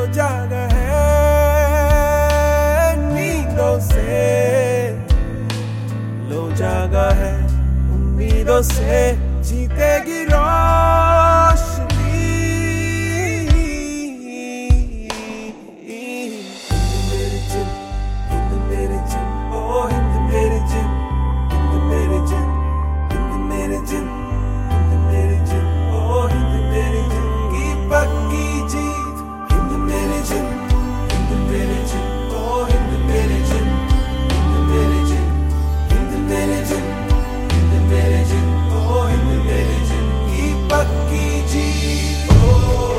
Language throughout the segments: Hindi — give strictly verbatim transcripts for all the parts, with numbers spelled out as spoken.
जागा है नींदों से, लो जागा है उम्मीदों से, जीतेगी रोशनी। हिंद मेरे जिन, हिंद मेरे जिन, ओ हिंद मेरे जिन, हिंद मेरे जिन, हिंद मेरे जिन, हिंद मेरे जिन, ओ हिंद मेरे जिन की पक्की जीत। हिंद मेरे जिन, हिंद मेरे जिन, ओ हिंद मेरे जिन, हिंद मेरे जिन, हिंद मेरे जिन, हिंद मेरे जिन, ओ हिंद मेरे जिन की पक्की जीत। ओ,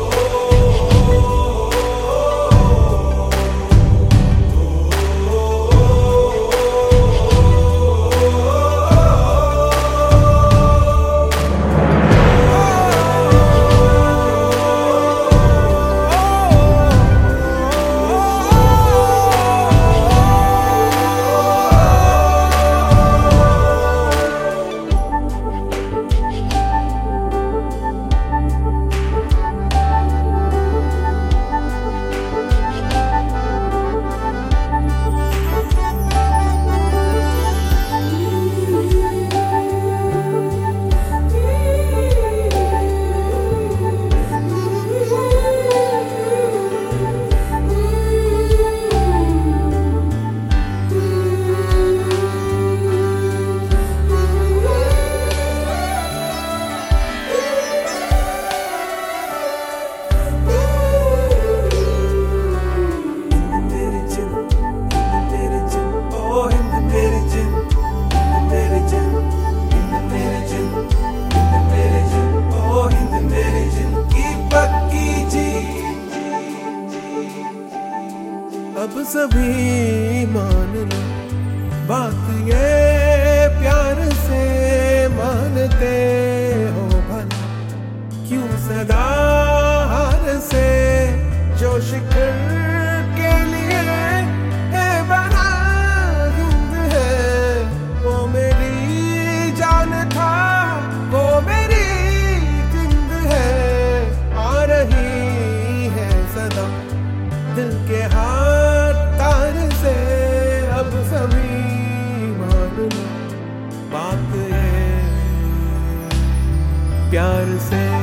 अब सभी मान लो बात ये प्यार से मानते हो भला, क्यों सदा हार से जो शिखर के लिए है बना हिंद है, वो मेरी जान था, वो मेरी जिंद है, आ रही है सदा दिल के हाथ तार से। अब सभी मान लो बात ये प्यार से